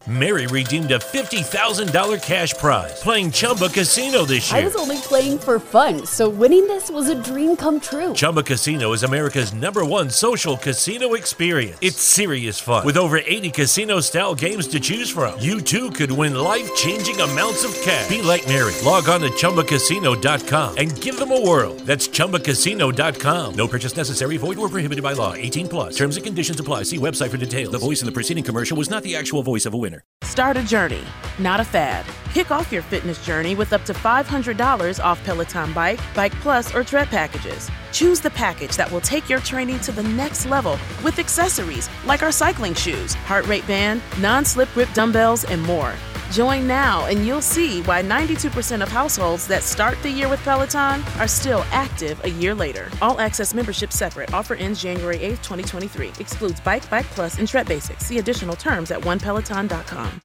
Mary redeemed a $50,000 cash prize playing Chumba Casino this year. I was only playing for fun, so winning this was a dream come true. Chumba Casino is America's #1 social casino experience. It's serious fun. With over 80 casino-style games to choose from, you too could win life-changing amounts of cash. Be like Mary. Log on to ChumbaCasino.com and give them a whirl. That's ChumbaCasino.com. No purchase necessary. Void where prohibited by law. 18 plus. Terms and conditions apply. See website for details. The voice in the preceding commercial was not the actual voice of a winner. Start a journey, not a fad. Kick off your fitness journey with up to $500 off Peloton Bike, Bike Plus, or Tread packages. Choose the package that will take your training to the next level with accessories like our cycling shoes, heart rate band, non-slip grip dumbbells, and more. Join now and you'll see why 92% of households that start the year with Peloton are still active a year later. All access membership separate. Offer ends January 8th, 2023. Excludes Bike, Bike Plus, and Tread Basics. See additional terms at onepeloton.com.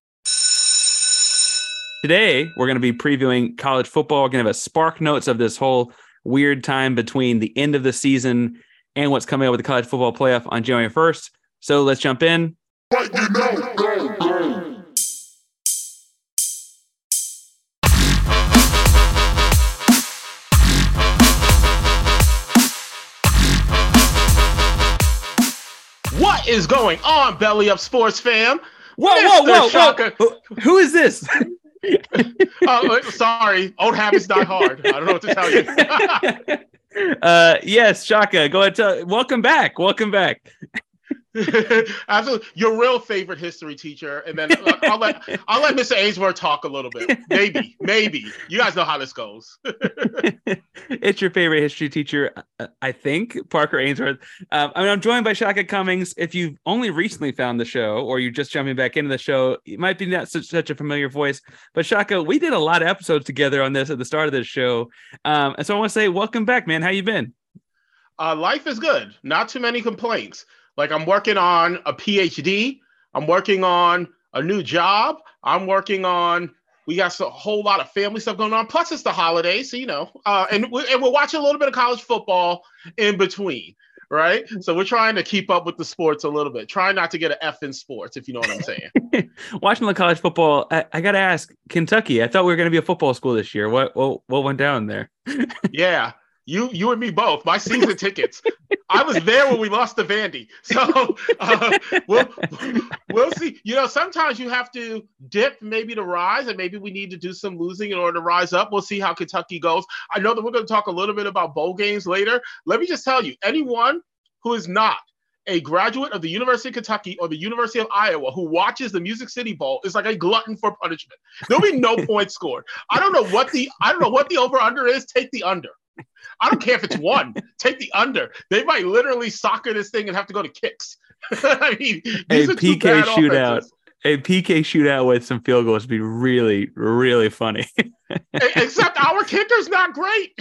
Today, we're going to be previewing college football. We're going to have a spark notes of this whole weird time between the end of the season and what's coming up with the college football playoff on January 1st. So let's jump in. What is going on, Belly Up Sports fam? Whoa. Who is this? Sorry. Old habits die hard. I don't know what to tell you. Yes, Shaka, go ahead. Welcome back. Absolutely, your real favorite history teacher, and then I'll let Mr. Ainsworth talk a little bit. Maybe you guys know how this goes. It's your favorite history teacher, I think, Parker Ainsworth. I'm joined by Shaka Cummings. If you've only recently found the show, or you're just jumping back into the show, it might be not such a familiar voice. But Shaka, we did a lot of episodes together on this at the start of this show, and so I want to say, welcome back, man. How you been? Life is good. Not too many complaints. Like, I'm working on a PhD. I'm working on a new job. We got a whole lot of family stuff going on. Plus, it's the holidays, so, and we're watching a little bit of college football in between, right? So we're trying to keep up with the sports a little bit. Trying not to get an F in sports, if you know what I'm saying. Watching the college football, I got to ask, Kentucky, I thought we were going to be a football school this year. What went down there? Yeah. You and me both. My season tickets. I was there when we lost to Vandy. So we'll see. Sometimes you have to dip maybe to rise, and maybe we need to do some losing in order to rise up. We'll see how Kentucky goes. I know that we're going to talk a little bit about bowl games later. Let me just tell you, anyone who is not a graduate of the University of Kentucky or the University of Iowa who watches the Music City Bowl is like a glutton for punishment. There'll be no points scored. I don't know what the over-under is. Take the under. I don't care if it's one. Take the under. They might literally soccer this thing and have to go to kicks. I mean, a PK shootout. A PK shootout with some field goals would be really, really funny. Except our kicker's not great.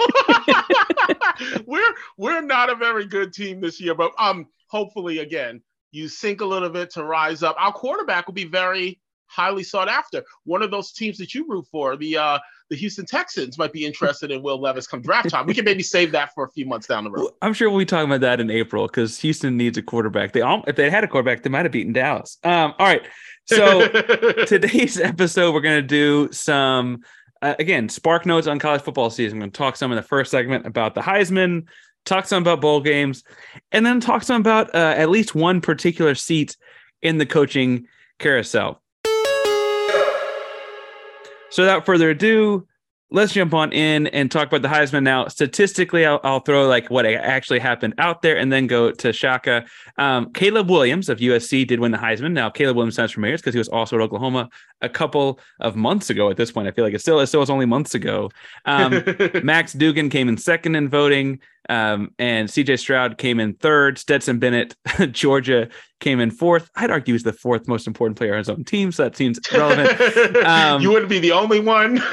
So we're not a very good team this year. But hopefully, again, you sink a little bit to rise up. Our quarterback will be very highly sought after. One of those teams that you root for, the Houston Texans, might be interested in Will Levis come draft time. We can maybe save that for a few months down the road. I'm sure we'll be talking about that in April because Houston needs a quarterback. If they had a quarterback, they might have beaten Dallas. All right. So today's episode, we're going to do some, again, spark notes on college football season. I'm going to talk some in the first segment about the Heisman, talk some about bowl games, and then talk some about at least one particular seat in the coaching carousel. So without further ado, let's jump on in and talk about the Heisman. Now, statistically, I'll throw like what actually happened out there and then go to Shaka. Caleb Williams of USC did win the Heisman. Now, Caleb Williams sounds familiar because he was also at Oklahoma a couple of months ago at this point. I feel like it still was only months ago. Max Duggan came in second in voting, and CJ Stroud came in third. Stetson Bennett, Georgia, came in fourth. I'd argue he's the fourth most important player on his own team, so that seems relevant. You wouldn't be the only one.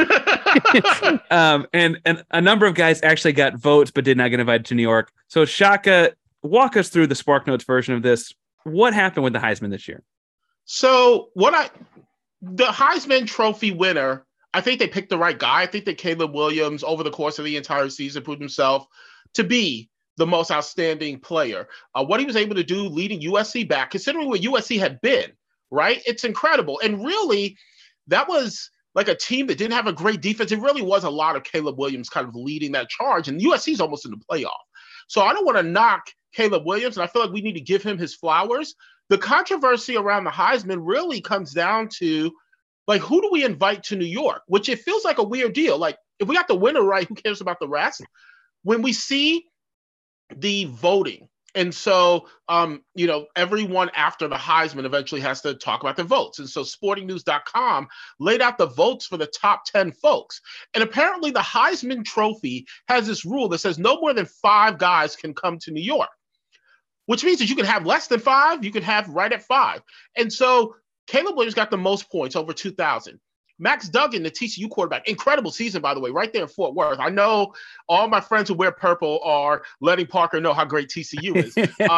And a number of guys actually got votes but did not get invited to New York. So Shaka, walk us through the Spark Notes version of this. What happened with the Heisman this year? So the Heisman Trophy winner, I think they picked the right guy. I think that Caleb Williams, over the course of the entire season, proved himself to be the most outstanding player. What he was able to do leading USC back, considering where USC had been right? It's incredible. And really, that was like a team that didn't have a great defense. It really was a lot of Caleb Williams kind of leading that charge, and USC's almost in the playoff. So I don't want to knock Caleb Williams, and I feel like we need to give him his flowers. The controversy around the Heisman really comes down to, like, who do we invite to New York? Which it feels like a weird deal. Like, if we got the winner right, who cares about the rest? When we see the voting, and so, everyone after the Heisman eventually has to talk about the votes. And so sportingnews.com laid out the votes for the top 10 folks. And apparently the Heisman Trophy has this rule that says no more than 5 guys can come to New York, which means that you can have less than 5, you can have right at 5. And so Caleb Williams got the most points, over 2,000. Max Duggan, the TCU quarterback, incredible season, by the way, right there in Fort Worth. I know all my friends who wear purple are letting Parker know how great TCU is.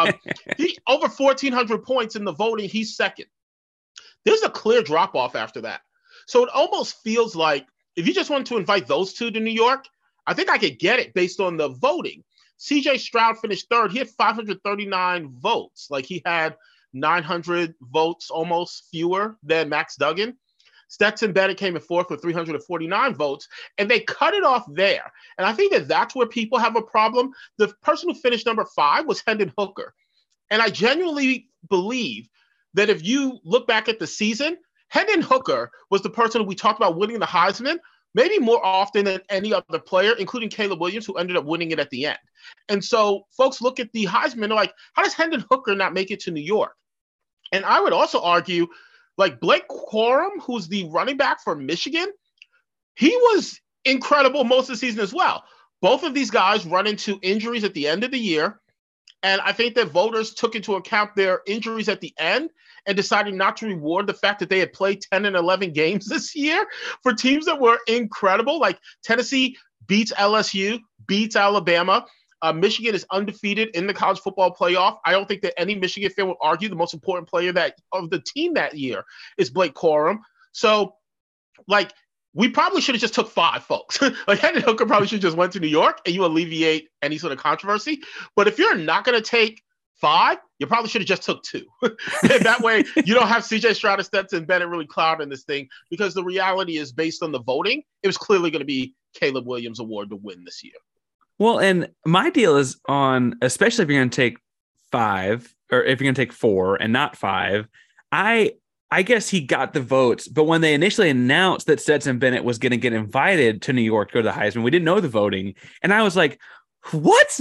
He over 1,400 points in the voting. He's second. There's a clear drop-off after that. So it almost feels like if you just wanted to invite those two to New York, I think I could get it based on the voting. CJ Stroud finished third. He had 539 votes. Like, he had 900 votes, almost fewer than Max Duggan. Stetson Bennett came in fourth with 349 votes, and they cut it off there. And I think that that's where people have a problem. The person who finished number 5 was Hendon Hooker. And I genuinely believe that if you look back at the season, Hendon Hooker was the person who we talked about winning the Heisman maybe more often than any other player, including Caleb Williams, who ended up winning it at the end. And so folks look at the Heisman, they're like, how does Hendon Hooker not make it to New York? And I would also argue, like, Blake Corum, who's the running back for Michigan, he was incredible most of the season as well. Both of these guys run into injuries at the end of the year. And I think that voters took into account their injuries at the end and decided not to reward the fact that they had played 10 and 11 games this year for teams that were incredible. Like, Tennessee beats LSU, beats Alabama. Michigan is undefeated in the college football playoff. I don't think that any Michigan fan would argue the most important player of the team that year is Blake Corum. So, like, we probably should have just took 5 folks. Like, Hendon Hooker probably should have just went to New York, and you alleviate any sort of controversy. But if you're not going to take 5, you probably should have just took 2. And that way, you don't have CJ Stroud and Stetson Bennett really clouding this thing, because the reality is, based on the voting, it was clearly going to be Caleb Williams' award to win this year. Well, and my deal is on, especially if you're going to take 5, or if you're going to take 4 and not 5, I guess he got the votes, but when they initially announced that Stetson Bennett was going to get invited to New York to go to the Heisman, we didn't know the voting, and I was like, what?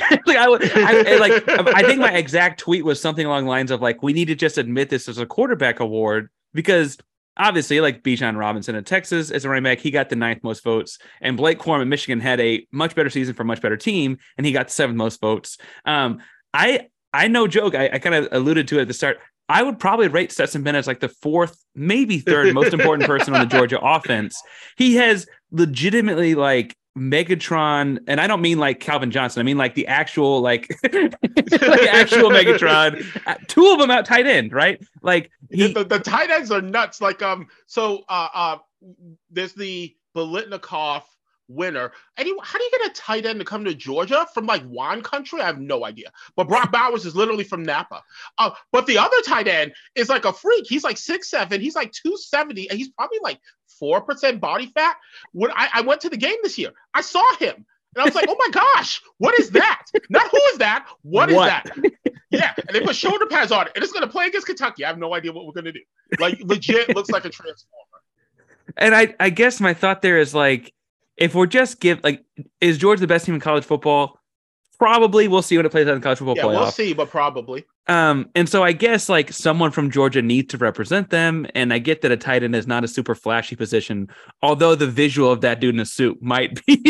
I think my exact tweet was something along the lines of, like, we need to just admit this as a quarterback award, because obviously, like, Bijan Robinson in Texas as a running back, he got the 9th most votes, and Blake Corum in Michigan had a much better season for a much better team, and he got the 7th most votes. I no joke, I kind of alluded to it at the start. I would probably rate Stetson Bennett as like the 4th, maybe 3rd most important person on the Georgia offense. He has legitimately, like, Megatron, and I don't mean like Calvin Johnson. I mean like the actual, like, actual Megatron. 2 of them out tight end, right? Like, the tight ends are nuts. Like, there's the Biletnikoff winner. How do you get a tight end to come to Georgia from, like, wine country? I have no idea. But Brock Bowers is literally from Napa. But the other tight end is like a freak. He's like 6'7". He's like 270, and he's probably like 4% body fat. When I went to the game this year, I saw him, and I was like, oh my gosh, what is that? Not who is that? What is that? Yeah, and they put shoulder pads on it, and it's going to play against Kentucky. I have no idea what we're going to do. Like, legit looks like a transformer. And I guess my thought there is, like, if we're just is Georgia the best team in college football? Probably. We'll see when it plays out in the college football playoff. We'll see, but probably. And so I guess, like, someone from Georgia needs to represent them. And I get that a tight end is not a super flashy position, although the visual of that dude in a suit might be.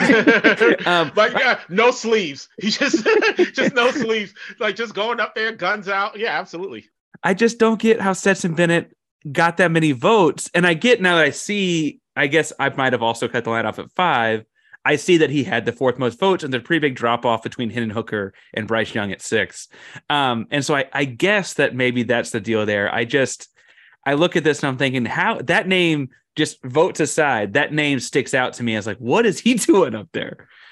No sleeves. He just no sleeves. Like, just going up there, guns out. Yeah, absolutely. I just don't get how Stetson Bennett got that many votes. And I get, now that I see, I guess I might have also cut the line off at 5. I see that he had the 4th most votes, and there's a pretty big drop off between Hendon Hooker and Bryce Young at 6. And so I guess that maybe that's the deal there. I look at this and I'm thinking, how that name, just votes aside, that name sticks out to me as, like, what is he doing up there?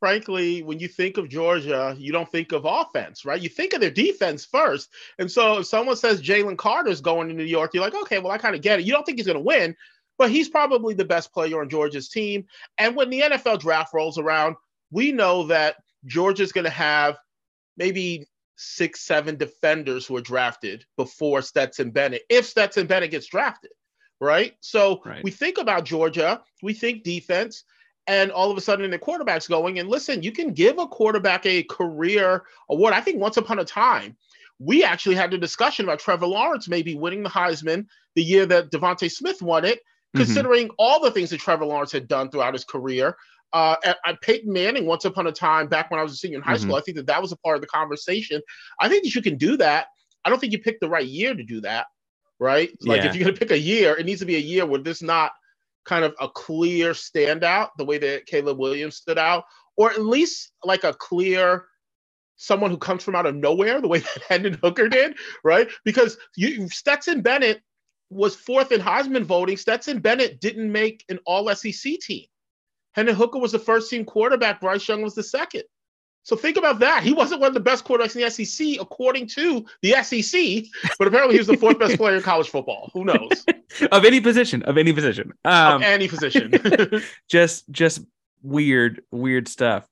frankly, when you think of Georgia, you don't think of offense, right? You think of their defense first. And so if someone says Jalen Carter's going to New York, you're like, okay, well, I kind of get it. You don't think he's going to win, but he's probably the best player on Georgia's team. And when the NFL draft rolls around, we know that Georgia's going to have maybe 6, 7 defenders who are drafted before Stetson Bennett, if Stetson Bennett gets drafted, right? So we think about Georgia, we think defense, and all of a sudden the quarterback's going. And listen, you can give a quarterback a career award. I think once upon a time, we actually had a discussion about Trevor Lawrence maybe winning the Heisman the year that Devontae Smith won it, considering all the things that Trevor Lawrence had done throughout his career. Peyton Manning, once upon a time, back when I was a senior in high school, I think that was a part of the conversation. I think that you can do that. I don't think you picked the right year to do that, right? Like if you're going to pick a year, it needs to be a year where there's not kind of a clear standout the way that Caleb Williams stood out, or at least like a clear someone who comes from out of nowhere the way that Hendon Hooker did, right? Because Stetson Bennett was 4th in Heisman voting. Stetson Bennett didn't make an all-SEC team. Hendon Hooker was the first team quarterback. Bryce Young was the second. So think about that. He wasn't one of the best quarterbacks in the SEC, according to the SEC, but apparently he was the 4th best player in college football. Who knows? Of any position. Of any position. just weird stuff.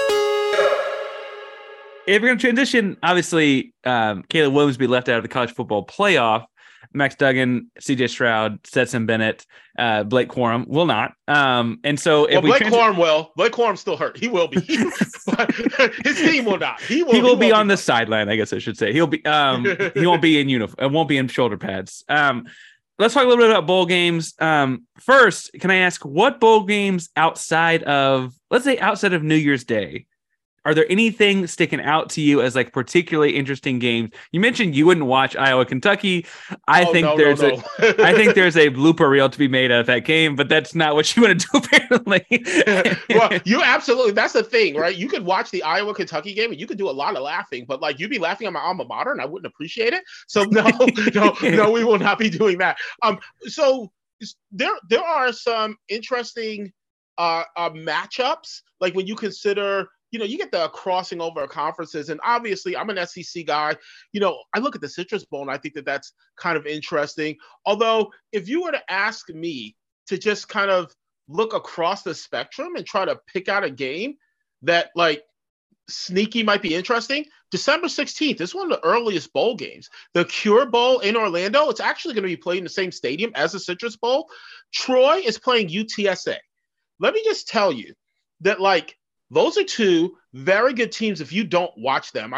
If we're going to transition, obviously, Caleb Williams will be left out of the college football playoff. Max Duggan, CJ Stroud, Stetson Bennett, Blake Corum will not. And so if Blake Corum will. Blake Corum's still hurt. He will be. But his team will not. He will be on the sideline, I guess I should say. He'll be he won't be in uniform. It won't be in shoulder pads. Let's talk a little bit about bowl games. First, can I ask what bowl games outside of New Year's Day, are there anything sticking out to you as like particularly interesting games? You mentioned you wouldn't watch Iowa, Kentucky. I think there's a blooper reel to be made out of that game, but that's not what you want to do apparently. Well, you absolutely, that's the thing, right? You could watch the Iowa, Kentucky game and you could do a lot of laughing, but like you'd be laughing at my alma mater and I wouldn't appreciate it. So no, we will not be doing that. So there are some interesting matchups, like when you consider, you get the crossing over of conferences, and obviously I'm an SEC guy. I look at the Citrus Bowl and I think that that's kind of interesting. Although if you were to ask me to just kind of look across the spectrum and try to pick out a game that like sneaky might be interesting, December 16th is one of the earliest bowl games. The Cure Bowl in Orlando, it's actually going to be played in the same stadium as the Citrus Bowl. Troy is playing UTSA. Let me just tell you that like, those are two very good teams if you don't watch them.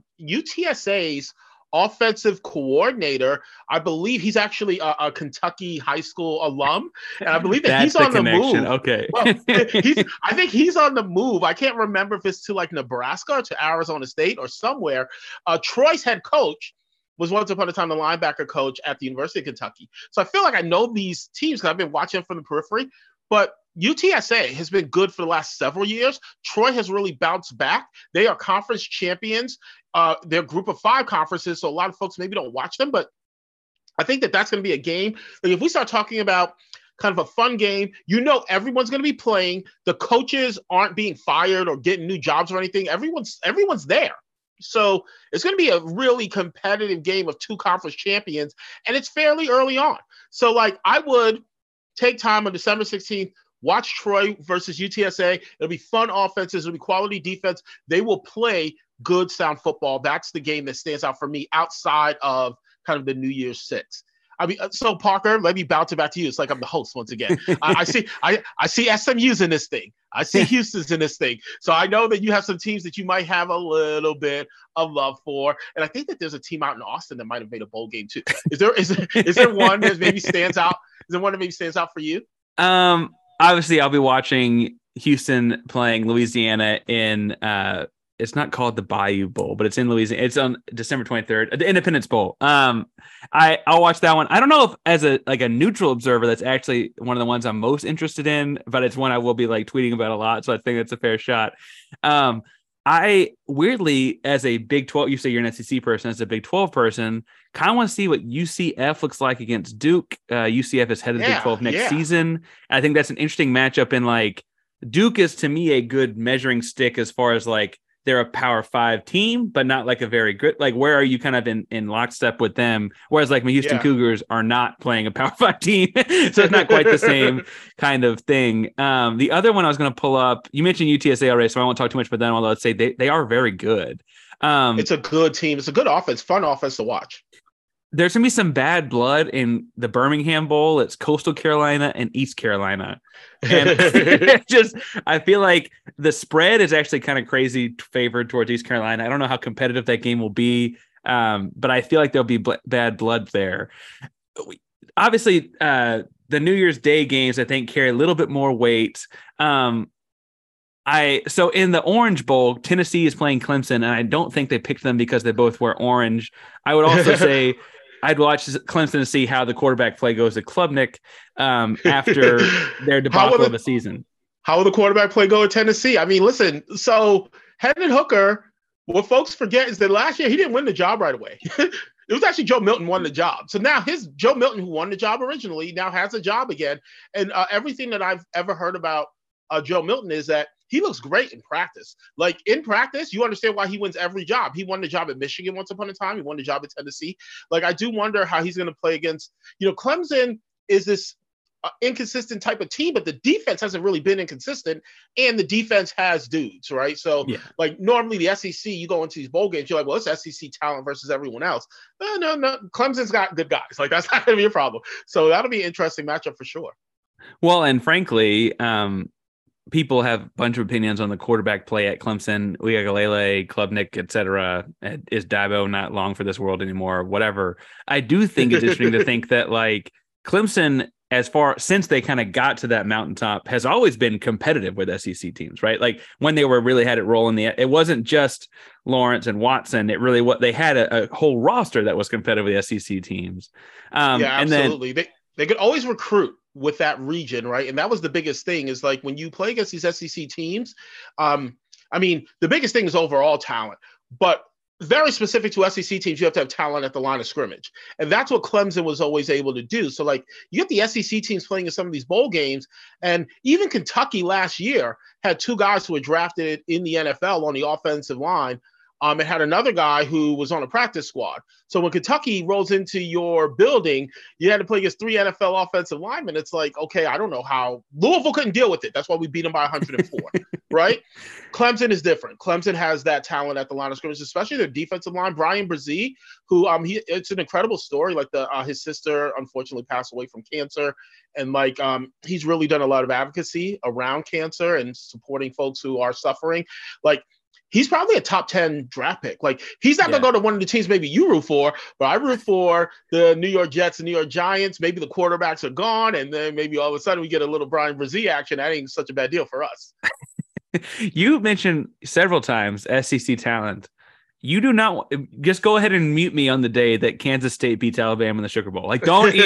UTSA's offensive coordinator, I believe he's actually a Kentucky high school alum, and I believe that he's on the move. Okay. Well, I think he's on the move. I can't remember if it's to like Nebraska or to Arizona State or somewhere. Troy's head coach was once upon a time the linebacker coach at the University of Kentucky. So I feel like I know these teams because I've been watching them from the periphery, but UTSA has been good for the last several years. Troy has really bounced back. They are conference champions. They're group of 5 conferences, so a lot of folks maybe don't watch them, but I think that that's going to be a game. Like if we start talking about kind of a fun game, everyone's going to be playing. The coaches aren't being fired or getting new jobs or anything. Everyone's there. So it's going to be a really competitive game of 2 conference champions, and it's fairly early on. So like I would take time on December 16th, watch Troy versus UTSA. It'll be fun offenses. It'll be quality defense. They will play good, sound football. That's the game that stands out for me outside of kind of the New Year's Six. I mean, so Parker, let me bounce it back to you. It's like I'm the host once again. I see SMU's in this thing. I see Houston's in this thing. So I know that you have some teams that you might have a little bit of love for, and I think that there's a team out in Austin that might have made a bowl game too. Is there one that maybe stands out? Is there one that maybe stands out for you? Obviously, I'll be watching Houston playing Louisiana in it's not called the Bayou Bowl, but it's in Louisiana. It's on December 23rd, the Independence Bowl. I'll watch that one. I don't know if as a neutral observer, that's actually one of the ones I'm most interested in, but it's one I will be like tweeting about a lot. So I think that's a fair shot. I weirdly, as a Big 12, you say you're an SEC person, as a Big 12 person, kind of want to see what UCF looks like against Duke. UCF is headed to Big 12 next season. I think that's an interesting matchup in like Duke is to me a good measuring stick as far as like they're a Power 5 team, but not like a very good, like where are you kind of in lockstep with them? Whereas like my Houston Cougars are not playing a Power 5 team. So it's not quite the same kind of thing. The other one I was going to pull up, you mentioned UTSA already, so I won't talk too much about them, although I'd say they are very good. It's a good team. It's a good offense, fun offense to watch. There's going to be some bad blood in the Birmingham Bowl. It's Coastal Carolina and East Carolina. And I feel like the spread is actually kind of crazy favored towards East Carolina. I don't know how competitive that game will be, but I feel like there'll be bad blood there. Obviously, the New Year's Day games, I think, carry a little bit more weight. So in the Orange Bowl, Tennessee is playing Clemson, and I don't think they picked them because they both wear orange. I would also say I'd watch Clemson to see how the quarterback play goes to Klubnik after their debacle of a season. How will the quarterback play go at Tennessee? I mean, listen, so Hendon Hooker, what folks forget is that last year he didn't win the job right away. It was actually Joe Milton won the job. So now Joe Milton, who won the job originally, now has a job again. And everything that I've ever heard about Joe Milton is that he looks great in practice. Like in practice, you understand why he wins every job. He won the job at Michigan once upon a time. He won the job at Tennessee. Like I do wonder how he's going to play against, Clemson is this inconsistent type of team, but the defense hasn't really been inconsistent, and the defense has dudes, right? So like normally the SEC, you go into these bowl games, you're like, well, it's SEC talent versus everyone else. No. Clemson's got good guys. Like that's not going to be a problem. So that'll be an interesting matchup for sure. Well, and frankly, people have a bunch of opinions on the quarterback play at Clemson. Uiagalelei, Klubnik, etc. Is Dabo not long for this world anymore? Whatever. I do think it's interesting to think that like Clemson, since they kind of got to that mountaintop, has always been competitive with SEC teams, right? Like when they really had it rolling, it wasn't just Lawrence and Watson. It really they had a whole roster that was competitive with SEC teams. Absolutely. They could always recruit with that region, right? And that was the biggest thing is like when you play against these SEC teams, I mean, the biggest thing is overall talent, but very specific to SEC teams, you have to have talent at the line of scrimmage. And that's what Clemson was always able to do. So like you get the SEC teams playing in some of these bowl games, and even Kentucky last year had two guys who were drafted in the NFL on the offensive line. It had another guy who was on a practice squad. So when Kentucky rolls into your building, you had to play against 3 NFL offensive linemen. It's like, okay, I don't know how Louisville couldn't deal with it. That's why we beat them by 104, right? Clemson is different. Clemson has that talent at the line of scrimmage, especially their defensive line. Brian Brzee, who it's an incredible story. Like his sister unfortunately passed away from cancer, and like he's really done a lot of advocacy around cancer and supporting folks who are suffering. Like he's probably a top 10 draft pick. Like he's not going to go to one of the teams maybe you root for, but I root for the New York Jets and New York Giants. Maybe the quarterbacks are gone, and then maybe all of a sudden we get a little Brian Brzee action. That ain't such a bad deal for us. You mentioned several times SEC talent. You do not just go ahead and mute me on the day that Kansas State beats Alabama in the Sugar Bowl. Like, you don't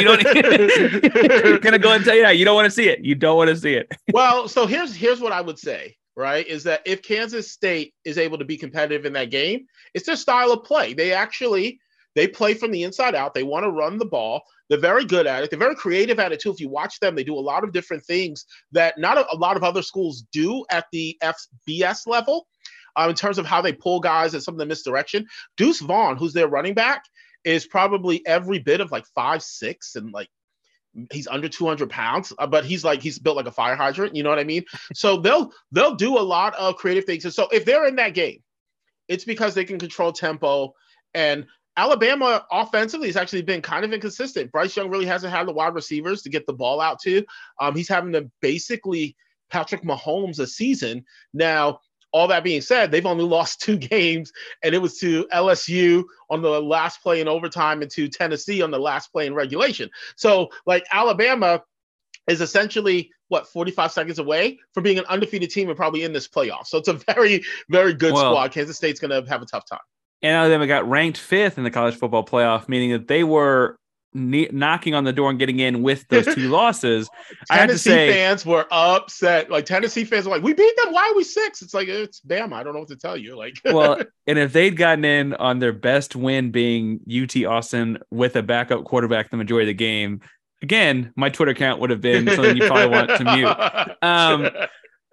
gonna go and tell you that you don't want to see it. You don't want to see it. Well, so here's what I would say, right? Is that if Kansas State is able to be competitive in that game, it's their style of play. They play from the inside out. They want to run the ball. They're very good at it. They're very creative at it too. If you watch them, they do a lot of different things that not a lot of other schools do at the FBS level. In terms of how they pull guys at some of the misdirection. Deuce Vaughn, who's their running back, is probably every bit of like 5'6", and like he's under 200 pounds, but he's built like a fire hydrant. You know what I mean? So they'll do a lot of creative things. And so if they're in that game, it's because they can control tempo. And Alabama offensively has actually been kind of inconsistent. Bryce Young really hasn't had the wide receivers to get the ball out to. He's having to basically Patrick Mahomes a season now. All that being said, they've only lost 2 games, and it was to LSU on the last play in overtime and to Tennessee on the last play in regulation. So, like, Alabama is essentially, 45 seconds away from being an undefeated team and probably in this playoff. So it's a very, very good squad. Kansas State's going to have a tough time. And Alabama got ranked 5th in the college football playoff, meaning that they were knocking on the door and getting in with those 2 losses. Tennessee fans were upset. Like Tennessee fans were like, "We beat them. Why are we 6?" It's like, it's Bama. I don't know what to tell you. Like, well, and if they'd gotten in on their best win being UT Austin with a backup quarterback the majority of the game, again, my Twitter account would have been something you probably want to mute.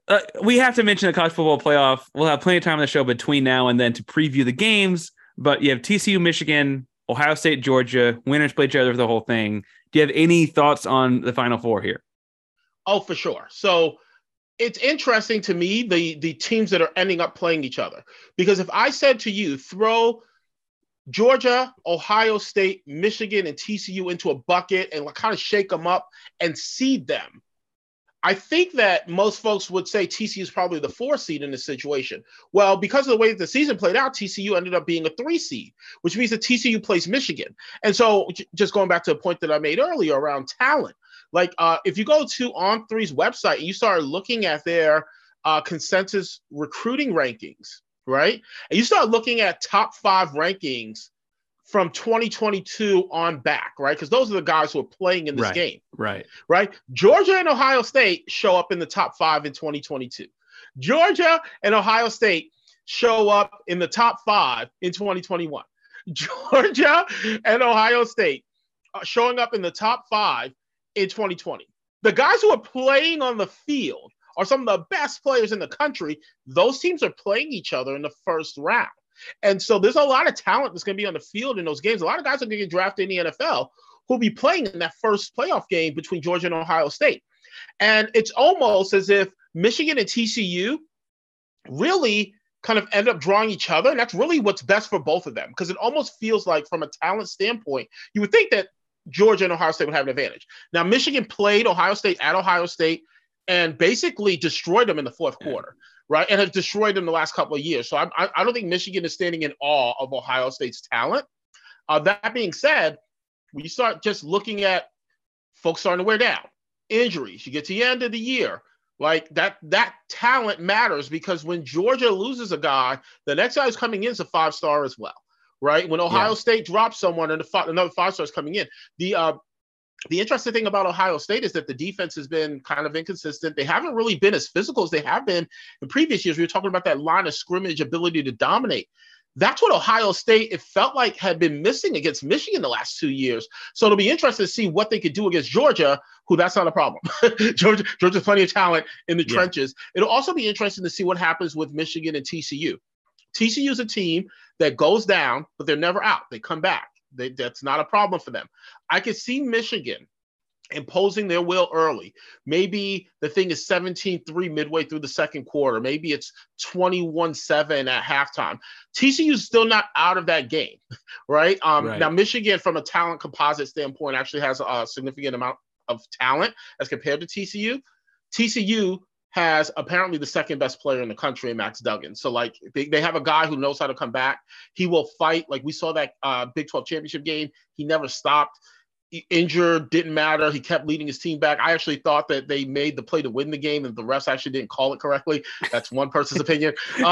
We have to mention the college football playoff. We'll have plenty of time on the show between now and then to preview the games. But you have TCU, Michigan, Ohio State, Georgia. Winners play each other for the whole thing. Do you have any thoughts on the Final Four here? Oh, for sure. So it's interesting to me, the teams that are ending up playing each other. Because if I said to you, throw Georgia, Ohio State, Michigan, and TCU into a bucket and kind of shake them up and seed them, I think that most folks would say TCU is probably the 4 seed in this situation. Well, because of the way that the season played out, TCU ended up being a 3 seed, which means that TCU plays Michigan. And so just going back to a point that I made earlier around talent, like if you go to On3's website and you start looking at their consensus recruiting rankings, right? And you start looking at top 5 rankings from 2022 on back, right? Because those are the guys who are playing in this game. Right. Georgia and Ohio State show up in the top 5 in 2022. Georgia and Ohio State show up in the top 5 in 2021. Georgia and Ohio State showing up in the top 5 in 2020. The guys who are playing on the field are some of the best players in the country. Those teams are playing each other in the first round. And so there's a lot of talent that's going to be on the field in those games. A lot of guys are going to get drafted in the NFL who'll be playing in that first playoff game between Georgia and Ohio State. And it's almost as if Michigan and TCU really kind of end up drawing each other. And that's really what's best for both of them, because it almost feels like from a talent standpoint, you would think that Georgia and Ohio State would have an advantage. Now, Michigan played Ohio State at Ohio State and basically destroyed them in the fourth quarter. Right, and have destroyed them the last couple of years. So I don't think Michigan is standing in awe of Ohio State's talent. That being said, when you start just looking at folks starting to wear down, injuries, you get to the end of the year, like that talent matters, because when Georgia loses a guy, the next guy who's coming in is a 5-star as well, right? When Ohio State drops someone and another 5-star is coming in, the interesting thing about Ohio State is that the defense has been kind of inconsistent. They haven't really been as physical as they have been in previous years. We were talking about that line of scrimmage ability to dominate. That's what Ohio State, it felt like, had been missing against Michigan the last 2 years. So it'll be interesting to see what they could do against Georgia, who that's not a problem. Georgia's plenty of talent in the trenches. It'll also be interesting to see what happens with Michigan and TCU. TCU is a team that goes down, but they're never out. They come back. That's not a problem for them. I could see Michigan imposing their will early. Maybe the thing is 17-3 midway through the second quarter. Maybe it's 21-7 at halftime. TCU is still not out of that game, right? Now, Michigan, from a talent composite standpoint, actually has a significant amount of talent as compared to TCU. TCU has apparently the second best player in the country in Max Duggan. So like they have a guy who knows how to come back. He will fight. Like we saw that Big 12 championship game. He never stopped. Injured, didn't matter. He kept leading his team back. I actually thought that they made the play to win the game and the refs actually didn't call it correctly. That's one person's opinion.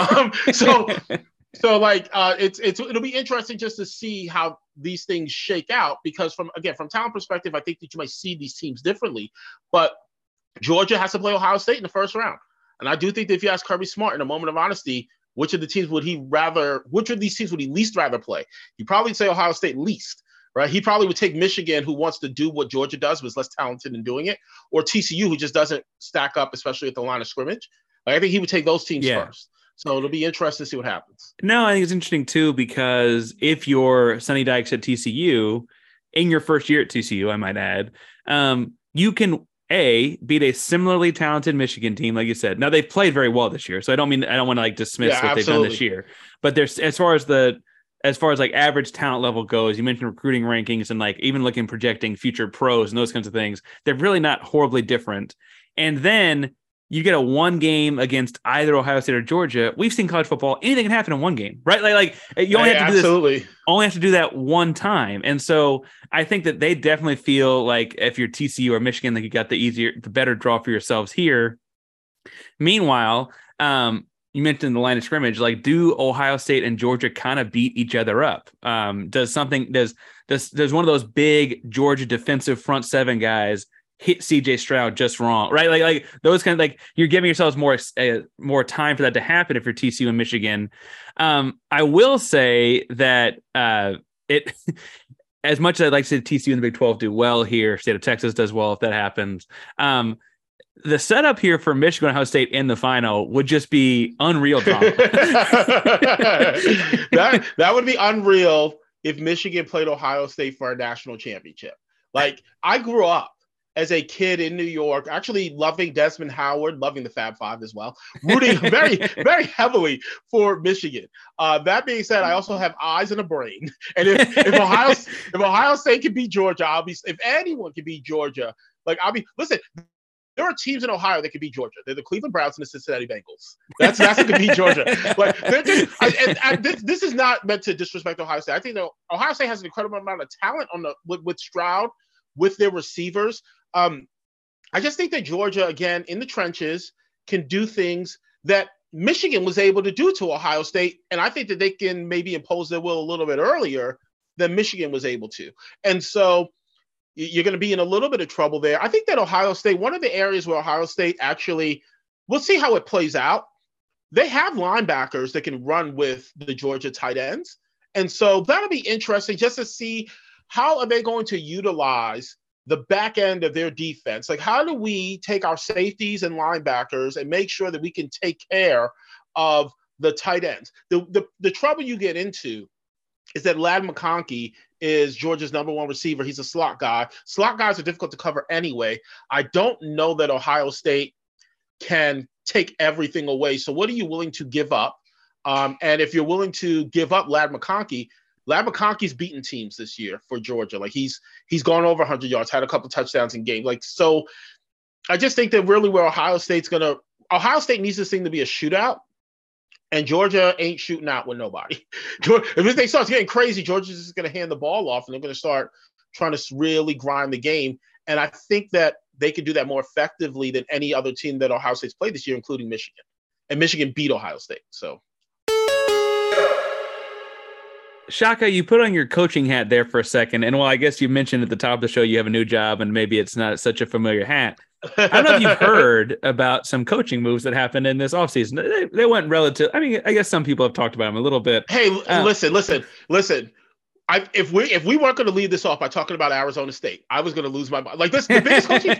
So it'll be interesting just to see how these things shake out, because from talent perspective, I think that you might see these teams differently, but Georgia has to play Ohio State in the first round. And I do think that if you ask Kirby Smart in a moment of honesty, which of these teams would he least rather play? He'd probably say Ohio State least, right? He probably would take Michigan, who wants to do what Georgia does, but is less talented in doing it, or TCU, who just doesn't stack up, especially at the line of scrimmage. I think he would take those teams first. So it'll be interesting to see what happens. No, I think it's interesting too, because if you're Sonny Dykes at TCU, in your first year at TCU, I might add, you can beat a similarly talented Michigan team, like you said. Now they've played very well this year, so I don't want to like dismiss what they've done this year. But there's as far as like average talent level goes, you mentioned recruiting rankings and like even projecting future pros and those kinds of things. They're really not horribly different. And then you get a one game against either Ohio State or Georgia. We've seen college football; anything can happen in one game, right? Like you only have to do this. Only have to do that one time. And so I think that they definitely feel like if you're TCU or Michigan, like you got the better draw for yourselves here. Meanwhile, you mentioned the line of scrimmage. Like, do Ohio State and Georgia kind of beat each other up? Does one of those big Georgia defensive front seven guys hit CJ Stroud just wrong, right? Like those kind of, like, you're giving yourselves more time for that to happen if you're TCU and Michigan. I will say that it, as much as I'd like to see TCU and the Big 12 do well here, State of Texas does well if that happens. The setup here for Michigan Ohio State in the final would just be unreal drama. that would be unreal if Michigan played Ohio State for a national championship. Like, I grew up as a kid in New York, actually loving Desmond Howard, loving the Fab Five as well, rooting very, very heavily for Michigan. That being said, I also have eyes and a brain. And if Ohio State can beat Georgia, if anyone can beat Georgia, listen, there are teams in Ohio that can beat Georgia. They're the Cleveland Browns and the Cincinnati Bengals. That's who can beat Georgia. Like, this is not meant to disrespect Ohio State. I think that Ohio State has an incredible amount of talent with Stroud, with their receivers. I just think that Georgia, again, in the trenches, can do things that Michigan was able to do to Ohio State, and I think that they can maybe impose their will a little bit earlier than Michigan was able to. And so you're going to be in a little bit of trouble there. I think that Ohio State, one of the areas where Ohio State actually, we'll see how it plays out. They have linebackers that can run with the Georgia tight ends. And so that'll be interesting just to see how are they going to utilize the back end of their defense. Like, how do we take our safeties and linebackers and make sure that we can take care of the tight ends? The trouble you get into is that Ladd McConkey is Georgia's #1 receiver. He's a slot guy. Slot guys are difficult to cover anyway. I don't know that Ohio State can take everything away. So what are you willing to give up? And if you're willing to give up Ladd McConkey's beaten teams this year for Georgia. Like, he's gone over 100 yards, had a couple touchdowns in game. Like, so I just think that really where Ohio State needs this thing to be a shootout. And Georgia ain't shooting out with nobody. If they start getting crazy, Georgia's just going to hand the ball off, and they're going to start trying to really grind the game. And I think that they could do that more effectively than any other team that Ohio State's played this year, including Michigan. And Michigan beat Ohio State. So, Shaka, you put on your coaching hat there for a second. And while I guess you mentioned at the top of the show you have a new job and maybe it's not such a familiar hat, I don't know if you've heard about some coaching moves that happened in this offseason. They went relative. I mean, I guess some people have talked about them a little bit. Hey, listen. If we weren't going to lead this off by talking about Arizona State, I was going to lose my mind. Like, this, the biggest coaching.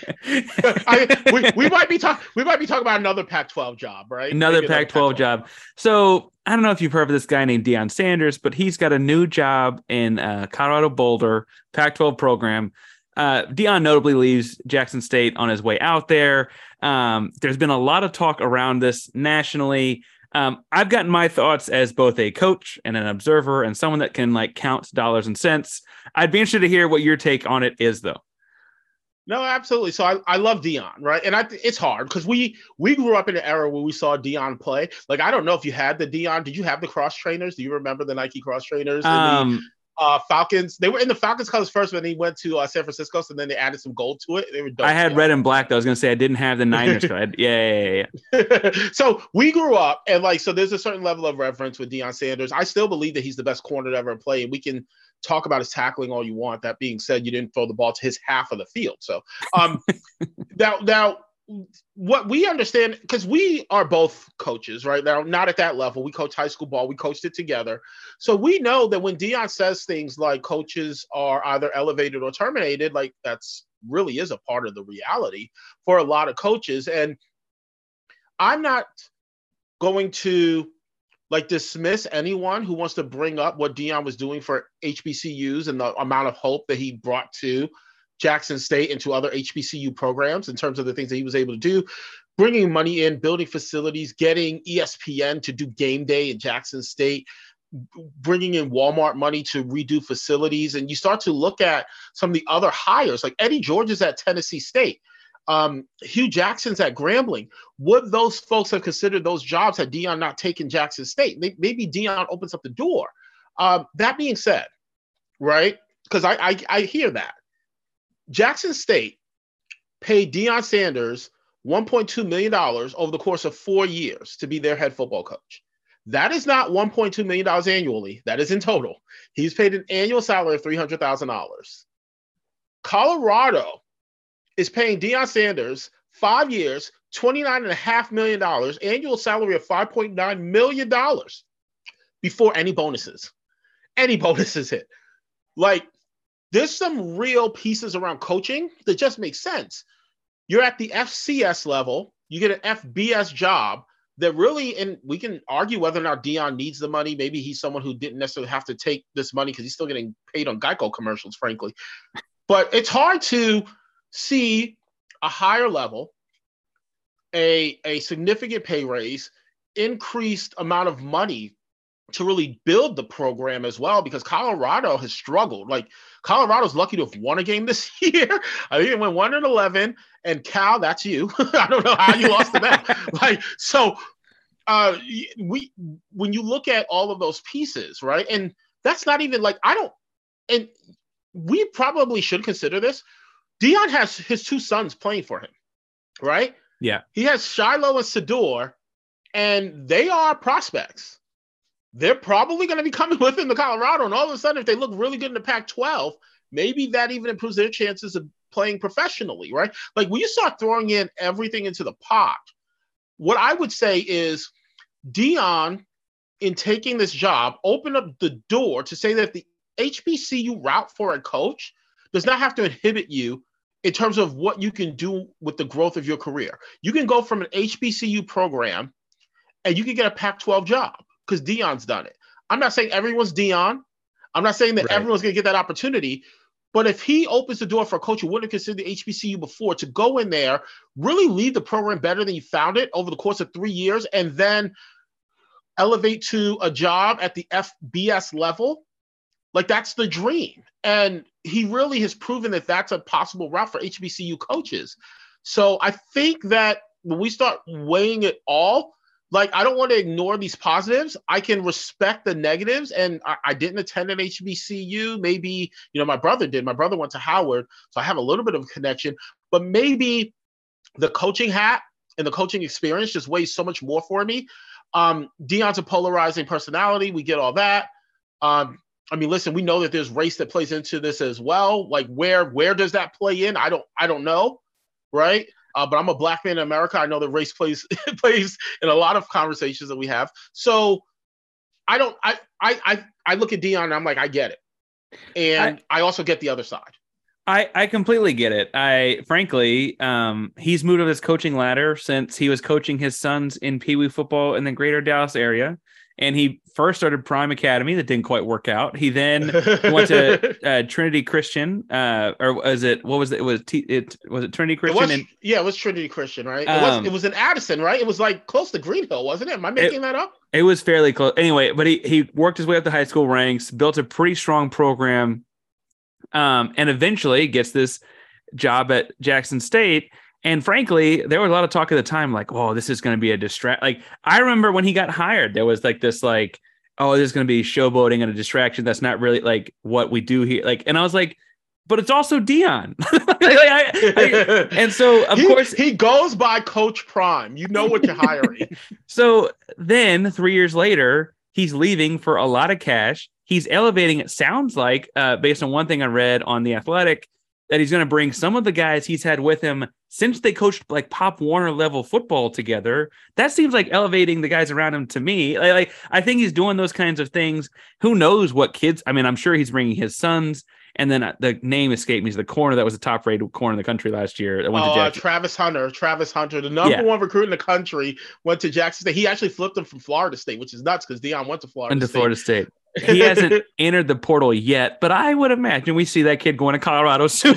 we might be talking about another Pac-12 job, right? Another Pac-12 job. So I don't know if you've heard of this guy named Deion Sanders, but he's got a new job in Colorado Boulder, Pac-12 program. Deion notably leaves Jackson State on his way out there. There's been a lot of talk around this nationally. I've gotten my thoughts as both a coach and an observer and someone that can count dollars and cents. I'd be interested to hear what your take on it is, though. No, absolutely. So I love Deion, right? And it's hard because we grew up in an era where we saw Deion play. Like, I don't know if you had the Deion. Did you have the cross trainers? Do you remember the Nike cross trainers? Falcons. They were in the Falcons colors first, when he went to San Francisco, so then they added some gold to it. They were dope. I had red and black, though. I was going to say I didn't have the Niners card. Yeah. So we grew up, and so there's a certain level of reverence with Deion Sanders. I still believe that he's the best corner to ever play, and we can talk about his tackling all you want. That being said, you didn't throw the ball to his half of the field. So now what we understand, because we are both coaches, right? Now, not at that level. We coach high school ball. We coached it together. So we know that when Deion says things like coaches are either elevated or terminated, like, that's really is a part of the reality for a lot of coaches. And I'm not going to dismiss anyone who wants to bring up what Deion was doing for HBCUs and the amount of hope that he brought to Jackson State and to other HBCU programs in terms of the things that he was able to do, bringing money in, building facilities, getting ESPN to do game day in Jackson State, bringing in Walmart money to redo facilities. And you start to look at some of the other hires, like Eddie George is at Tennessee State. Hugh Jackson's at Grambling. Would those folks have considered those jobs had Deion not taken Jackson State? Maybe Deion opens up the door. That being said, right, because I hear that. Jackson State paid Deion Sanders $1.2 million over the course of 4 years to be their head football coach. That is not $1.2 million annually. That is in total. He's paid an annual salary of $300,000. Colorado is paying Deion Sanders 5 years, $29.5 million, annual salary of $5.9 million before any bonuses. Any bonuses hit. Like, there's some real pieces around coaching that just make sense. You're at the FCS level. You get an FBS job that really, and we can argue whether or not Deion needs the money. Maybe he's someone who didn't necessarily have to take this money because he's still getting paid on Geico commercials, frankly. But it's hard to see a higher level, a significant pay raise, increased amount of money to really build the program as well, because Colorado has struggled. Like, Colorado's lucky to have won a game this year. I think it went 1-11, and Cal, that's you. I don't know how you lost to them. When you look at all of those pieces, right? And that's not even like, and we probably should consider this. Deion has his two sons playing for him, right? Yeah. He has Shiloh and Sador, and they are prospects. They're probably going to be coming with him to Colorado. And all of a sudden, if they look really good in the Pac-12, maybe that even improves their chances of playing professionally, right? Like, when you start throwing in everything into the pot, what I would say is Deion, in taking this job, opened up the door to say that the HBCU route for a coach does not have to inhibit you in terms of what you can do with the growth of your career. You can go from an HBCU program and you can get a Pac-12 job, because Deion's done it. I'm not saying everyone's Deion. I'm not saying that everyone's going to get that opportunity. But if he opens the door for a coach who wouldn't have considered the HBCU before to go in there, really lead the program better than you found it over the course of 3 years, and then elevate to a job at the FBS level, like, that's the dream. And he really has proven that that's a possible route for HBCU coaches. So I think that when we start weighing it all, like, I don't want to ignore these positives. I can respect the negatives. And I didn't attend an HBCU. Maybe, my brother did. My brother went to Howard, so I have a little bit of a connection. But maybe the coaching hat and the coaching experience just weighs so much more for me. Deion's a polarizing personality. We get all that. Listen, we know that there's race that plays into this as well. Like, where does that play in? I don't know, right? But I'm a black man in America. I know that race plays in a lot of conversations that we have. So I look at Deion and I'm like, I get it. And I also get the other side. I completely get it. Frankly, he's moved up his coaching ladder since he was coaching his sons in Pee Wee football in the greater Dallas area. And he first started Prime Academy. That didn't quite work out. He then went to Trinity Christian, or was it? What was it? Was it Trinity Christian? It was Trinity Christian, right? It was in Addison, right? It was like close to Greenville, wasn't it? Am I making that up? It was fairly close. Anyway, but he worked his way up the high school ranks, built a pretty strong program, and eventually gets this job at Jackson State. And frankly, there was a lot of talk at the time, like, oh, this is going to be a distract. Like, I remember when he got hired, there was like this, like, oh, this is going to be showboating and a distraction. That's not really like what we do here. Like, and I was like, but it's also Deion. And so, of course, he goes by Coach Prime. You know what you're hiring. So then 3 years later, he's leaving for a lot of cash. He's elevating, it sounds like, based on one thing I read on The Athletic, that he's going to bring some of the guys he's had with him since they coached like Pop Warner level football together. That seems like elevating the guys around him to me. Like, I think he's doing those kinds of things. Who knows what kids? I mean, I'm sure he's bringing his sons. And then the name escaped me. Is the corner that was the top rated corner in the country last year. That went to Jackson. Travis Hunter, the number one recruit in the country, went to Jackson State. He actually flipped him from Florida State, which is nuts because Deion went to Florida State. He hasn't entered the portal yet, but I would imagine we see that kid going to Colorado soon.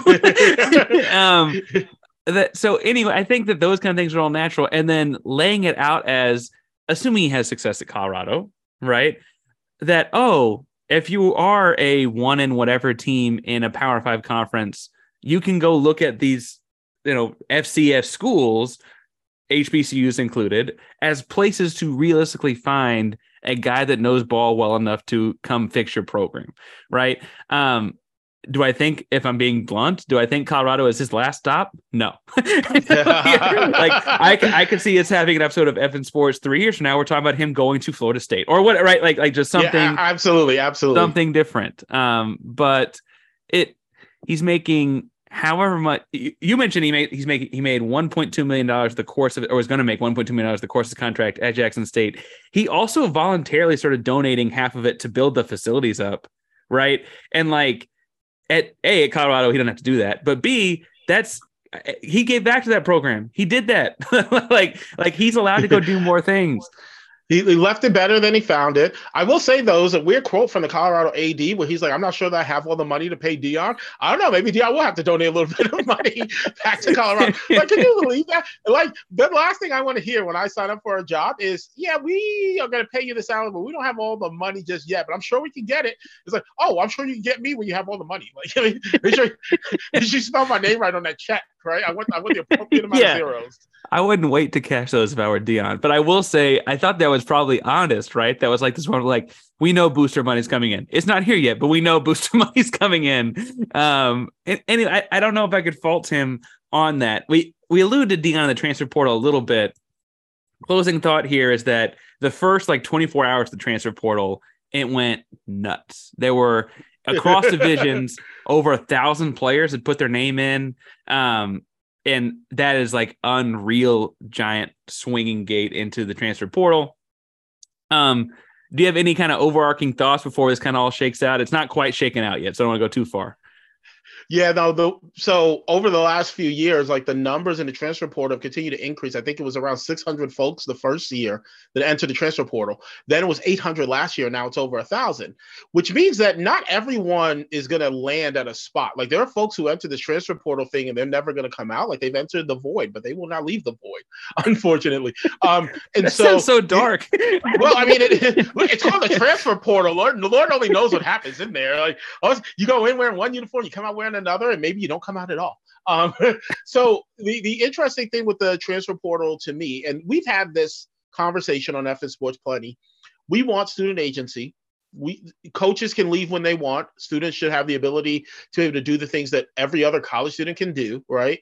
So anyway, I think that those kind of things are all natural. And then laying it out as, assuming he has success at Colorado, right? That, if you are a one in whatever team in a Power 5 conference, you can go look at these, FCS schools, HBCUs included, as places to realistically find a guy that knows ball well enough to come fix your program, right? Do I think, if I'm being blunt, do I think Colorado is his last stop? No. Like, I could see us having an episode of F1 Sports 3 years from now. We're talking about him going to Florida State or what, right? Like just something. Yeah, absolutely. Something different. But he's making however much. You mentioned he made $1.2 million the course of it, or was going to make $1.2 million the course of the contract at Jackson State. He also voluntarily started donating half of it to build the facilities up, right? And like, at Colorado, he doesn't have to do that. But B, that's he gave back to that program. He did that. like he's allowed to go do more things. He left it better than he found it. I will say, though, is a weird quote from the Colorado AD where he's like, I'm not sure that I have all the money to pay Deion. I don't know. Maybe Deion will have to donate a little bit of money back to Colorado. Like, can you believe that? Like, the last thing I want to hear when I sign up for a job is, yeah, we are going to pay you the salary, but we don't have all the money just yet, but I'm sure we can get it. It's like, oh, I'm sure you can get me when you have all the money. Like, I mean, make sure you spell my name right on that check, right? I want the appropriate amount of zeros. I wouldn't wait to cash those if I were Deion, but I will say I thought that was probably honest, right? That was like this one, like, we know booster money's coming in. It's not here yet, but we know booster money's coming in. And I don't know if I could fault him on that. We alluded to Deion in the transfer portal a little bit. Closing thought here is that the first like 24 hours of the transfer portal, it went nuts. There were across divisions over 1,000 players that put their name in. And that is like unreal, giant swinging gate into the transfer portal. Do you have any kind of overarching thoughts before this kind of all shakes out? It's not quite shaken out yet, so I don't want to go too far. Yeah, no. So over the last few years, like the numbers in the transfer portal have continued to increase. I think it was around 600 folks the first year that entered the transfer portal. Then it was 800 last year. Now it's over 1,000, which means that not everyone is going to land at a spot. Like there are folks who enter this transfer portal thing and they're never going to come out. Like they've entered the void, but they will not leave the void, unfortunately. And that sounds so dark. Well, I mean, it's called the transfer portal. The Lord only knows what happens in there. Like you go in wearing one uniform, you come out wearing another, and maybe you don't come out at all. So the interesting thing with the transfer portal to me, and we've had this conversation on FN Sports plenty, we want student agency. Coaches can leave when they want. Students should have the ability to be able to do the things that every other college student can do, right?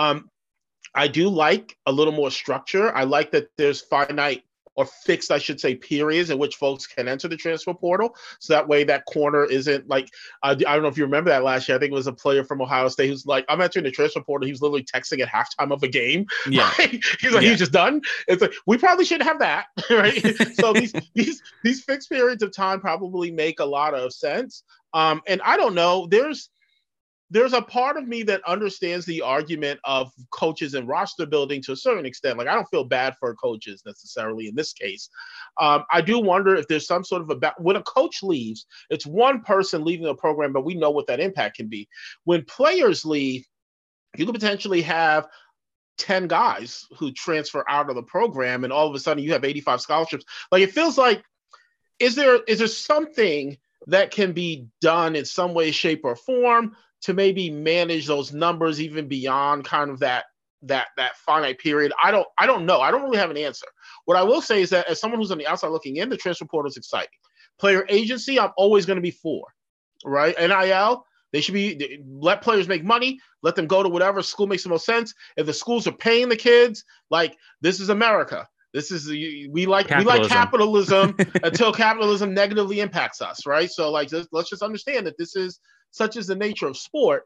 I do like a little more structure. I like that there's finite or fixed, I should say, periods in which folks can enter the transfer portal. So that way that corner isn't like, I don't know if you remember that last year. I think it was a player from Ohio State who's like, I'm entering the transfer portal. He was literally texting at halftime of a game. Yeah. Right? He's like, he's just done. It's like, we probably shouldn't have that. Right. So these fixed periods of time probably make a lot of sense. And I don't know, there's a part of me that understands the argument of coaches and roster building to a certain extent. Like, I don't feel bad for coaches necessarily in this case. I do wonder if there's some sort of when a coach leaves, it's one person leaving a program, but we know what that impact can be. When players leave, you could potentially have 10 guys who transfer out of the program, and all of a sudden you have 85 scholarships. Like, it feels like, is there something that can be done in some way, shape, or form to maybe manage those numbers even beyond kind of that finite period? I don't know. I don't really have an answer. What I will say is that as someone who's on the outside looking in, the transfer portal is exciting. Player agency, I'm always going to be for, right? NIL, they should be, let players make money, let them go to whatever school makes the most sense. If the schools are paying the kids, like, this is America. This is, we like capitalism until capitalism negatively impacts us, right? So like, let's just understand that this is such as the nature of sport.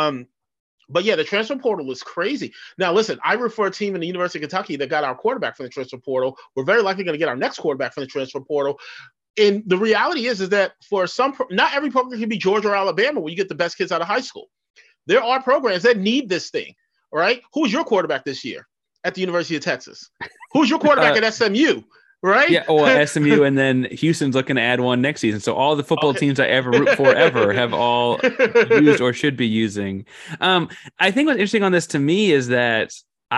But yeah, the transfer portal is crazy. Now, listen, I work for a team in the University of Kentucky that got our quarterback from the transfer portal. We're very likely going to get our next quarterback from the transfer portal. And the reality is that for not every program can be Georgia or Alabama where you get the best kids out of high school. There are programs that need this thing, all right? Who's your quarterback this year at the University of Texas? Who's your quarterback at SMU? Right? Yeah, well, SMU, and then Houston's looking to add one next season. So all the football teams I ever root for ever have all used or should be using. I think what's interesting on this to me is that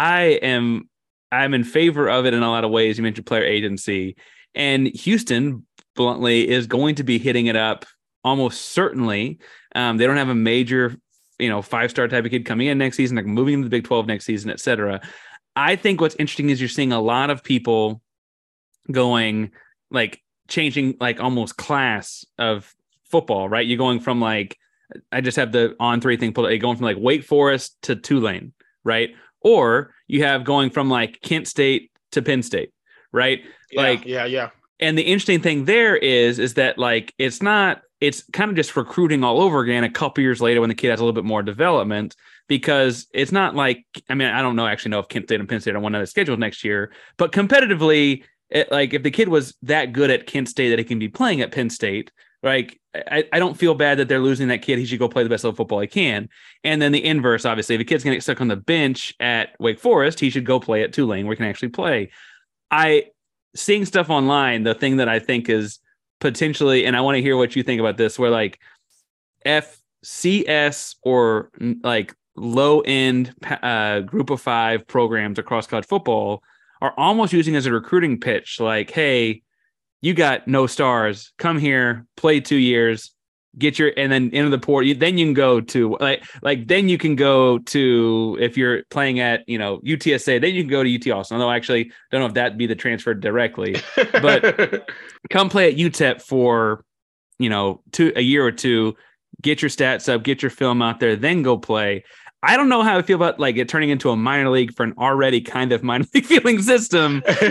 I'm in favor of it in a lot of ways. You mentioned player agency, and Houston bluntly is going to be hitting it up almost certainly. They don't have a major, 5-star type of kid coming in next season, like moving into the Big 12 next season, et cetera. I think what's interesting is you're seeing a lot of people going, like, changing, like, almost class of football, right? You're going from, like, I just have the On3 thing pulled, going from like Wake Forest to Tulane, right? Or you have going from like Kent State to Penn State, right? Yeah. And the interesting thing there is that, like, it's kind of just recruiting all over again a couple years later when the kid has a little bit more development, because it's not like, I don't actually know if Kent State and Penn State are one of the scheduled next year, but competitively, like, if the kid was that good at Kent State that he can be playing at Penn State, Like, I don't feel bad that they're losing that kid. He should go play the best level of football he can. And then the inverse, obviously, if a kid's going to get stuck on the bench at Wake Forest, he should go play at Tulane where he can actually play. Seeing stuff online, the thing that I think is potentially, and I want to hear what you think about this, where like FCS or like low end group of 5 programs across college football are almost using as a recruiting pitch. Like, hey, you got no stars, come here, play 2 years, get your, and then into the port. Then you can go to then you can go to, if you're playing at, UTSA, then you can go to UT Austin. Although I actually don't know if that'd be the transfer directly, but come play at UTEP for, a year or two, get your stats up, get your film out there, then go play. I don't know how I feel about like it turning into a minor league for an already kind of minor league feeling system. I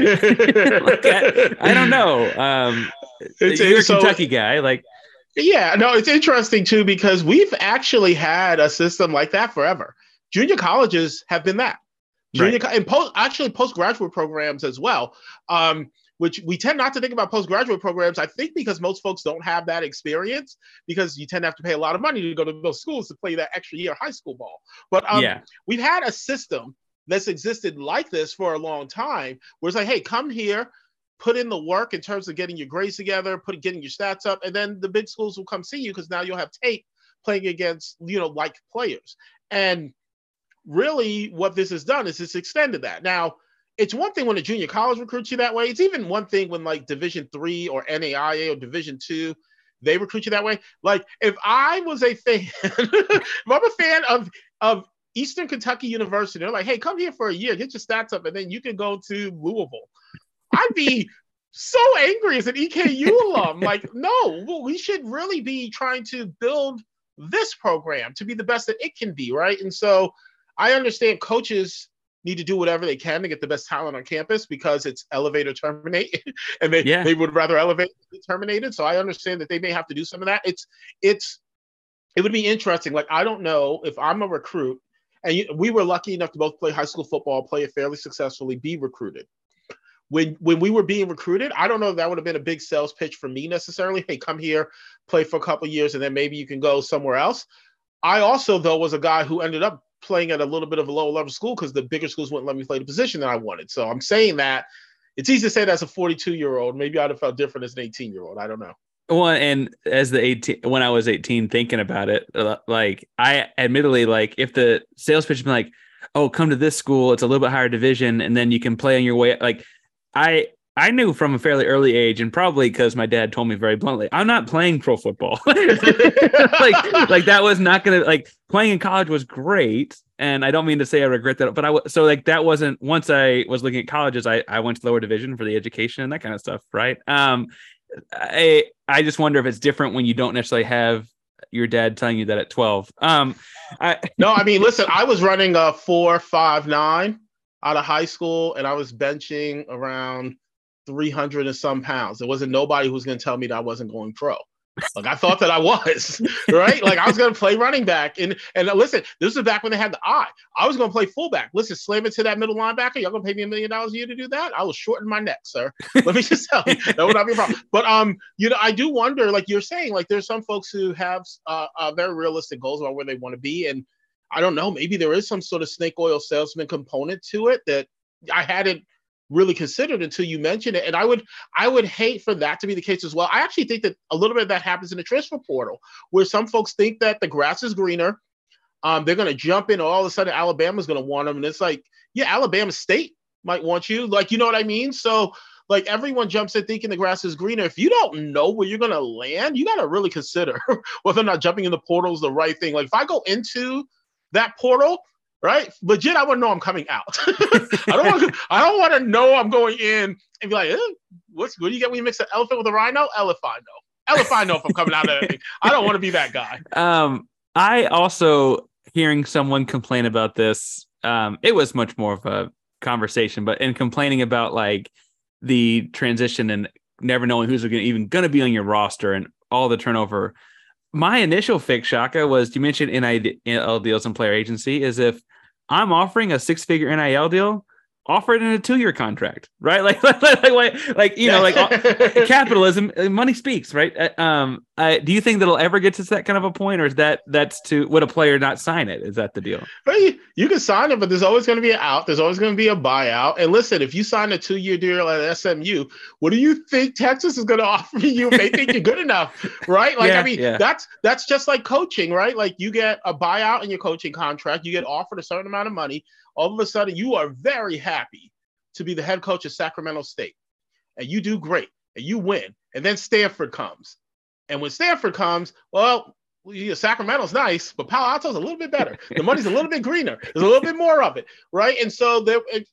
don't know. You're a Kentucky guy, like. Yeah, no, it's interesting too, because we've actually had a system like that forever. Junior colleges have been that. And postgraduate programs as well, which we tend not to think about postgraduate programs, I think because most folks don't have that experience, because you tend to have to pay a lot of money to go to those schools to play that extra year high school ball. But we've had a system that's existed like this for a long time, where it's like, hey, come here, put in the work in terms of getting your grades together, getting your stats up, and then the big schools will come see you because now you'll have tape playing against, like players. And really what this has done is it's extended that. Now, it's one thing when a junior college recruits you that way. It's even one thing when like Division III or NAIA or Division II, they recruit you that way. Like if I was a fan, if I'm a fan of Eastern Kentucky University, they're like, hey, come here for a year, get your stats up, and then you can go to Louisville. I'd be so angry as an EKU alum. Like, no, we should really be trying to build this program to be the best that it can be, right? And so I understand coaches need to do whatever they can to get the best talent on campus because it's elevate or terminate, and they would rather elevate than terminated. So I understand that they may have to do some of that. It would be interesting. Like, I don't know if I'm a recruit, and we were lucky enough to both play high school football, play it fairly successfully, be recruited. When we were being recruited, I don't know if that would have been a big sales pitch for me necessarily. Hey, come here, play for a couple of years, and then maybe you can go somewhere else. I also, though, was a guy who ended up playing at a little bit of a lower level school because the bigger schools wouldn't let me play the position that I wanted. So I'm saying that it's easy to say that as a 42-year-old. Maybe I'd have felt different as an 18-year-old. I don't know. Well, and when I was 18, thinking about it, like I admittedly, like if the sales pitch had been like, oh, come to this school, it's a little bit higher division, and then you can play on your way, like I knew from a fairly early age, and probably because my dad told me very bluntly, I'm not playing pro football. like that was not going to, like, playing in college was great. And I don't mean to say I regret that, but that wasn't, once I was looking at colleges, I went to lower division for the education and that kind of stuff. Right. I just wonder if it's different when you don't necessarily have your dad telling you that at 12. No, I mean, listen, I was running a 4.59 out of high school, and I was benching around 300 and some pounds. There wasn't nobody who was going to tell me that I wasn't going pro. Like, I thought that I was, right? Like, I was going to play running back. And listen, this was back when they had the eye. I was going to play fullback. Listen, slam it to that middle linebacker. Y'all going to pay me $1 million a year to do that? I was shorting my neck, sir. Let me just tell you, that would not be a problem. But, I do wonder, like you're saying, like there's some folks who have very realistic goals about where they want to be. And I don't know, maybe there is some sort of snake oil salesman component to it that I hadn't really considered until you mentioned it. And I would hate for that to be the case as well. I actually think that a little bit of that happens in the transfer portal, where some folks think that the grass is greener. They're going to jump in, and all of a sudden Alabama's going to want them. And it's like, yeah, Alabama State might want you. Like, you know what I mean? So like everyone jumps in thinking the grass is greener. If you don't know where you're going to land, you got to really consider whether or not jumping in the portal is the right thing. Like if I go into that portal, right, legit, I want to know I'm coming out. I don't want to know I'm going in and be like, what do you get when you mix an elephant with a rhino? Elephant if I'm coming out of that thing. I don't want to be that guy. I also, hearing someone complain about this, it was much more of a conversation, but in complaining about like the transition and never knowing who's even going to be on your roster and all the turnover. My initial fix, Shaka, was, you mentioned NIL deals and player agency, is if I'm offering a 6-figure NIL deal, offer it in a 2-year contract, right? Like capitalism, money speaks, right? Do you think that'll ever get to that kind of a point, or is would a player not sign it? Is that the deal? You can sign it, but there's always going to be an out. There's always going to be a buyout. And listen, if you sign a 2-year deal at SMU, what do you think Texas is going to offer you if they think you're good enough, right? That's just like coaching, right? Like you get a buyout in your coaching contract, you get offered a certain amount of money. All of a sudden, you are very happy to be the head coach of Sacramento State. And you do great. And you win. And then Stanford comes. And when Stanford comes, well, Sacramento's nice, but Palo Alto's a little bit better. The money's a little bit greener. There's a little bit more of it, right? And so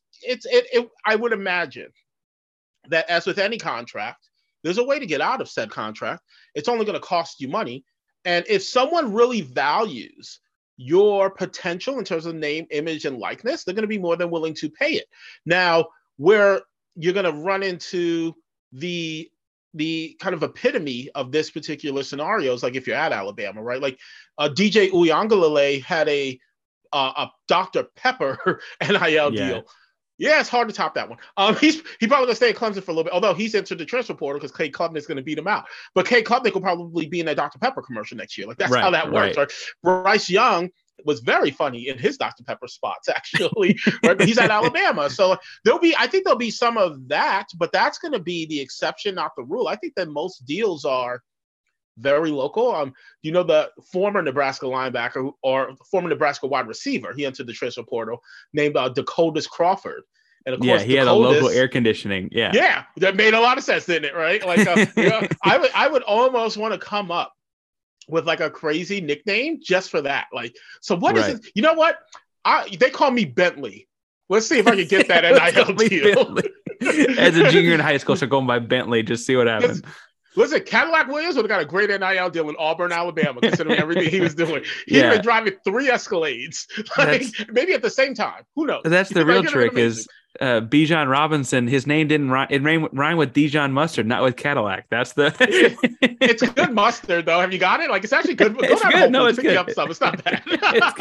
I would imagine that as with any contract, there's a way to get out of said contract. It's only going to cost you money. And if someone really values your potential in terms of name, image, and likeness, they're going to be more than willing to pay it. Now, where you're going to run into the kind of epitome of this particular scenario is like if you're at Alabama, right? Like DJ Uiagalelei had a Dr. Pepper NIL deal. Yeah, it's hard to top that one. He probably gonna stay at Clemson for a little bit, although he's entered the transfer portal because Cade Klubnik's gonna beat him out. But Cade Klubnik will probably be in that Dr. Pepper commercial next year. Like that's how that works, right? Bryce Young was very funny in his Dr. Pepper spots, actually, right? But he's at Alabama, so I think there'll be some of that, but that's gonna be the exception, not the rule. I think that most deals are very local. The former Nebraska linebacker or former Nebraska wide receiver, he entered the transfer portal, named Dakotas Crawford. And of course, he had a local air conditioning. Yeah, that made a lot of sense, didn't it? Right? Like, I would almost want to come up with like a crazy nickname just for that. Like, so what is it? You know what? They call me Bentley. Let's see if I can get that NIL deal. As a junior in high school, so going by Bentley, just see what happens. Listen, Cadillac Williams would have got a great NIL deal in Auburn, Alabama, considering everything he was doing. He'd been driving 3 Escalades, maybe at the same time. Who knows? That's the real trick is Bijan Robinson. His name didn't rhyme. It rhymed with Dijon mustard, not with Cadillac. That's the. It's good mustard, though. Have you got it? Like it's actually good. It's good. No, it's good. Up stuff. It's not bad.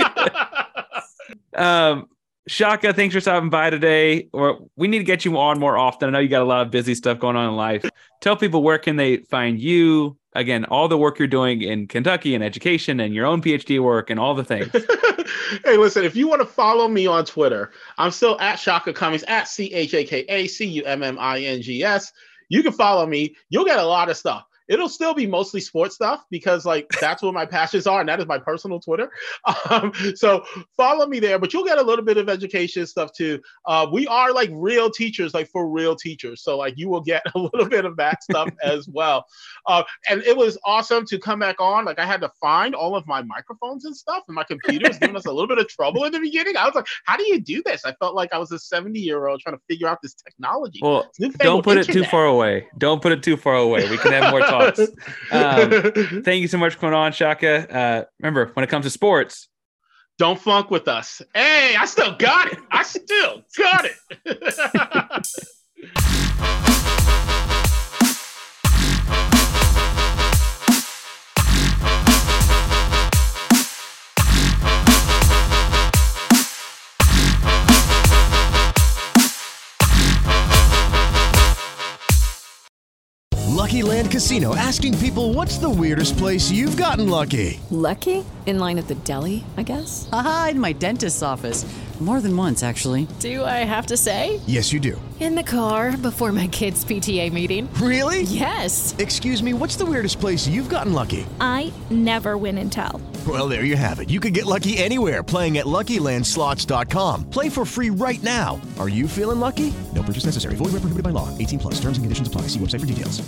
It's good. Shaka, thanks for stopping by today. We need to get you on more often. I know you got a lot of busy stuff going on in life. Tell people where can they find you? Again, all the work you're doing in Kentucky and education and your own PhD work and all the things. Hey, listen, if you want to follow me on Twitter, I'm still at Shaka Cummings, at CHAKACUMMINGS. You can follow me. You'll get a lot of stuff. It'll still be mostly sports stuff because that's what my passions are. And that is my personal Twitter. So follow me there, but you'll get a little bit of education stuff too. We are like real teachers, like for real teachers. So you will get a little bit of that stuff as well. And it was awesome to come back on. I had to find all of my microphones and stuff, and my computer was giving us a little bit of trouble in the beginning. I was like, how do you do this? I felt like I was a 70-year-old trying to figure out this technology. Well, don't put it too far away. Don't put it too far away. We can have more talk. Thank you so much for coming on, Shaka. Remember, when it comes to sports, don't funk with us. Hey, I still got it. Lucky Land Casino, asking people, what's the weirdest place you've gotten lucky? Lucky? In line at the deli, I guess? Aha, in my dentist's office. More than once, actually. Do I have to say? Yes, you do. In the car before my kids' PTA meeting. Really? Yes. Excuse me, what's the weirdest place you've gotten lucky? I never win and tell. Well, there you have it. You can get lucky anywhere, playing at LuckyLandSlots.com. Play for free right now. Are you feeling lucky? No purchase necessary. Void where prohibited by law. 18+. Terms and conditions apply. See website for details.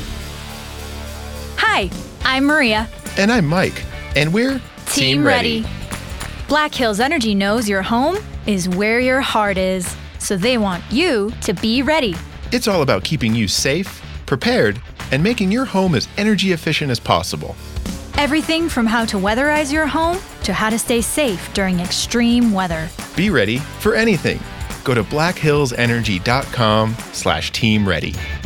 Hi, I'm Maria. And I'm Mike. And we're Team Ready. Black Hills Energy knows your home is where your heart is, so they want you to be ready. It's all about keeping you safe, prepared, and making your home as energy efficient as possible. Everything from how to weatherize your home to how to stay safe during extreme weather. Be ready for anything. Go to blackhillsenergy.com/teamready.